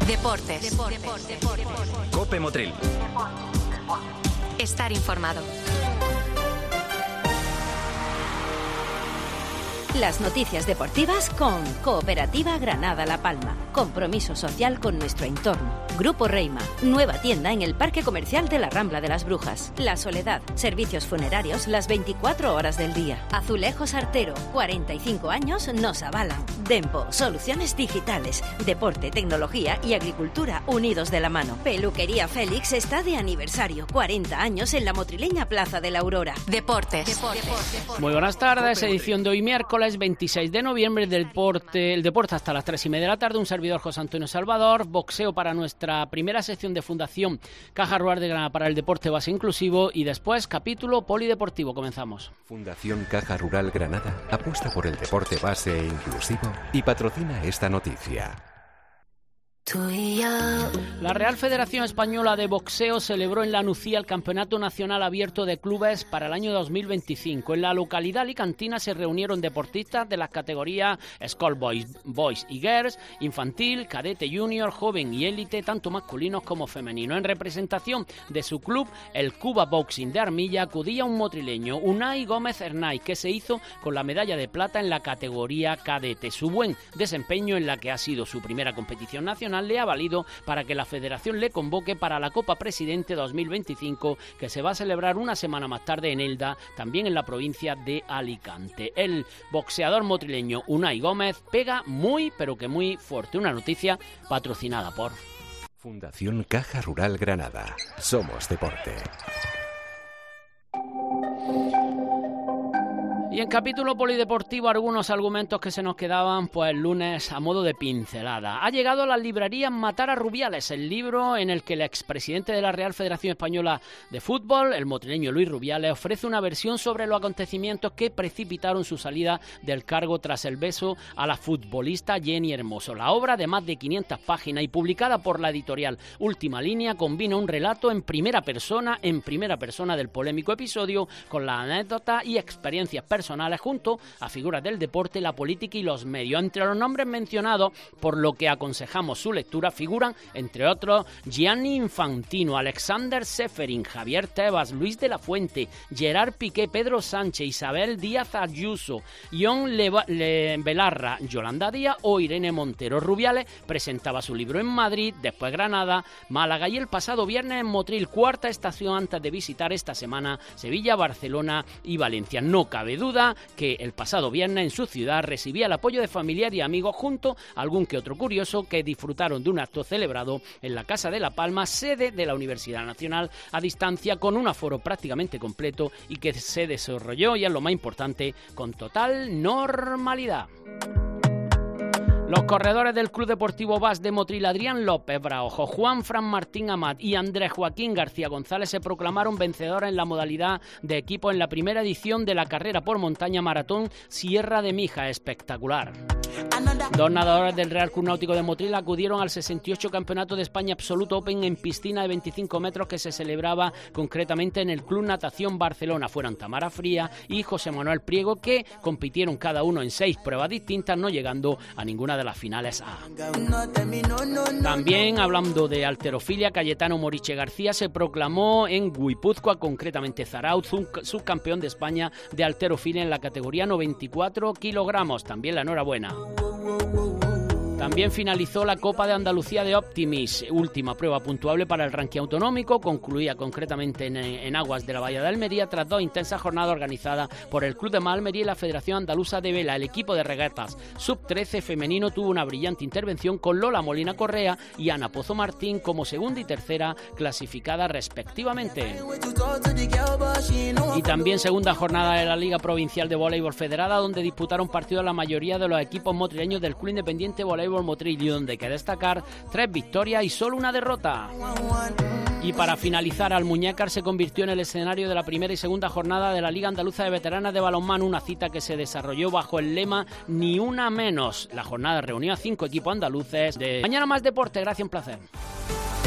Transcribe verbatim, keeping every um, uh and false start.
Deportes. Deportes. Deportes. Cope Motril. Estar informado. Las noticias deportivas con Cooperativa Granada La Palma. Compromiso social con nuestro entorno. Grupo Reima. Nueva tienda en el Parque Comercial de la Rambla de las Brujas. La Soledad. Servicios funerarios las veinticuatro horas del día. Azulejos Artero. cuarenta y cinco años nos avalan. Dempo. Soluciones digitales. Deporte, tecnología y agricultura unidos de la mano. Peluquería Félix está de aniversario. cuarenta años en la motrileña Plaza de la Aurora. Deportes. Deportes. Deportes. Muy buenas tardes. Edición de hoy miércoles veintiséis de noviembre del deporte, el deporte hasta las tres y media de la tarde. Un servidor, José Antonio Salvador. Boxeo para nuestra primera sección de Fundación Caja Rural de Granada para el deporte base inclusivo y después capítulo polideportivo. Comenzamos. Fundación Caja Rural Granada apuesta por el deporte base e inclusivo y patrocina esta noticia. La Real Federación Española de Boxeo celebró en La Nucía el Campeonato Nacional Abierto de Clubes para el año dos mil veinticinco. En la localidad alicantina se reunieron deportistas de las categorías Schoolboys, Boys y Girls, Infantil, Cadete Junior, Joven y Élite, tanto masculinos como femeninos. En representación de su club, el Cuba Boxing de Armilla, acudía un motrileño, Unai Gómez Hernay, que se hizo con la medalla de plata en la categoría Cadete. Su buen desempeño en la que ha sido su primera competición nacional le ha valido para que la Federación le convoque para la Copa Presidente dos mil veinticinco, que se va a celebrar una semana más tarde en Elda, también en la provincia de Alicante. El boxeador motrileño Unai Gómez pega muy, pero que muy fuerte. Una noticia patrocinada por Fundación Caja Rural Granada. Somos deporte. Y en capítulo polideportivo, algunos argumentos que se nos quedaban pues el lunes a modo de pincelada. Ha llegado a las librerías Matar a Rubiales, el libro en el que el expresidente de la Real Federación Española de Fútbol, el motrileño Luis Rubiales, ofrece una versión sobre los acontecimientos que precipitaron su salida del cargo tras el beso a la futbolista Jenny Hermoso. La obra, de más de quinientas páginas y publicada por la editorial Última Línea, combina un relato en primera persona, en primera persona del polémico episodio, con la anécdota y experiencias personales personales junto a figuras del deporte, la política y los medios. Entre los nombres mencionados, por lo que aconsejamos su lectura, figuran, entre otros, Gianni Infantino, Alexander Seferin, Javier Tebas, Luis de la Fuente, Gerard Piqué, Pedro Sánchez, Isabel Díaz Ayuso, Ion Leva- Le- Belarra, Yolanda Díaz o Irene Montero. Rubiales presentaba su libro en Madrid, después Granada, Málaga y el pasado viernes en Motril, cuarta estación antes de visitar esta semana Sevilla, Barcelona y Valencia. No cabe duda que el pasado viernes en su ciudad recibía el apoyo de familiares y amigos junto a algún que otro curioso que disfrutaron de un acto celebrado en la Casa de La Palma, sede de la Universidad Nacional, a distancia, con un aforo prácticamente completo y que se desarrolló, y es lo más importante, con total normalidad. Los corredores del Club Deportivo Bas de Motril, Adrián López Braojo, Juan Fran Martín Amat y Andrés Joaquín García González, se proclamaron vencedores en la modalidad de equipo en la primera edición de la carrera por montaña maratón Sierra de Mija. Espectacular. Dos nadadores del Real Club Náutico de Motril acudieron al sesenta y ocho Campeonato de España Absoluto Open en piscina de veinticinco metros que se celebraba concretamente en el Club Natación Barcelona. Fueron Tamara Fría y José Manuel Priego, que compitieron cada uno en seis pruebas distintas, no llegando a ninguna de las finales A. También, hablando de halterofilia, Cayetano Moriche García se proclamó en Guipúzcoa, concretamente Zarautz, subcampeón de España de halterofilia en la categoría noventa y cuatro kilogramos. También la enhorabuena. También finalizó la Copa de Andalucía de Optimis, última prueba puntuable para el ranking autonómico, concluía concretamente en, en aguas de la Bahía de Almería tras dos intensas jornadas organizadas por el Club de Mar Almería y la Federación Andaluza de Vela. El equipo de regatas sub trece femenino tuvo una brillante intervención con Lola Molina Correa y Ana Pozo Martín como segunda y tercera clasificada respectivamente. Y también segunda jornada de la Liga Provincial de Voleibol Federada, donde disputaron partidos la mayoría de los equipos motrileños del Club Independiente Voleibol Motril, y donde hay que destacar tres victorias y solo una derrota. Y para finalizar, Almuñécar se convirtió en el escenario de la primera y segunda jornada de la Liga Andaluza de Veteranas de Balonmano, una cita que se desarrolló bajo el lema Ni una menos. La jornada reunió a cinco equipos andaluces. De... Mañana más deporte, gracias, un placer.